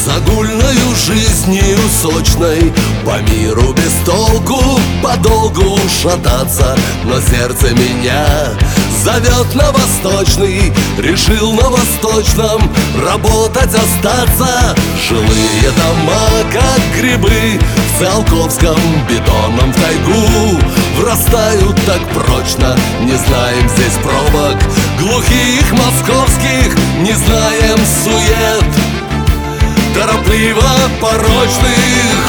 Загульною жизнью сочной по миру без толку подолгу шататься, но сердце меня зовет на восточный. Решил на восточном работать остаться. Жилые дома, как грибы в Циолковском, бетоном в тайгу врастают так прочно. Не знаем здесь пробок глухих московских, не знаем сует торопливо порочных.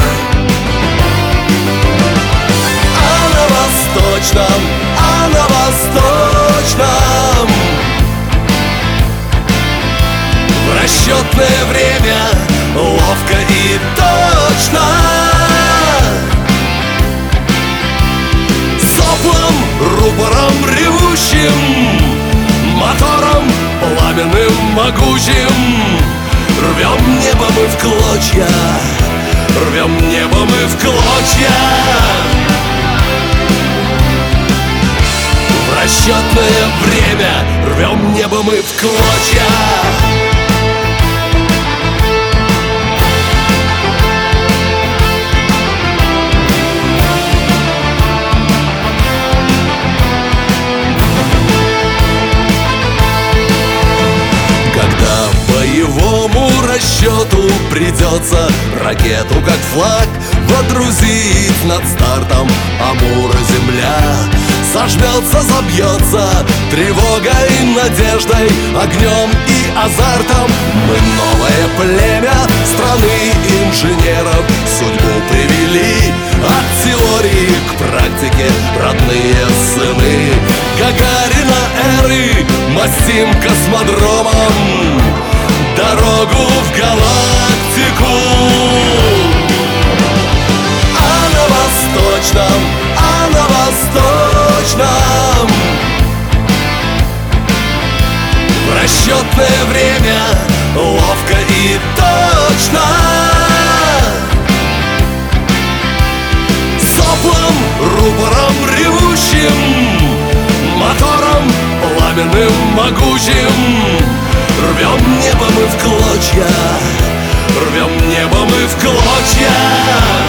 А на восточном в расчетное время ловко и точно, соплом, рупором ревущим, мотором пламенным могучим рвем небо мы в клочья, рвем небо мы в клочья. В расчетное время рвем небо мы в клочья. Расчету придется ракету, как флаг, водрузить над стартом Амура-Земля. Сожмется, забьется тревогой, надеждой, огнем и азартом. Мы новое племя страны инженеров, судьбу привели от теории к практике, родные сыны Гагарина эры, мастим космодромом дорогу в галактику. А на восточном в расчетное время ловко и точно, соплом, рупором ревущим, мотором пламенным могучим рвем небо мы в клочья, рвем небо мы в клочья.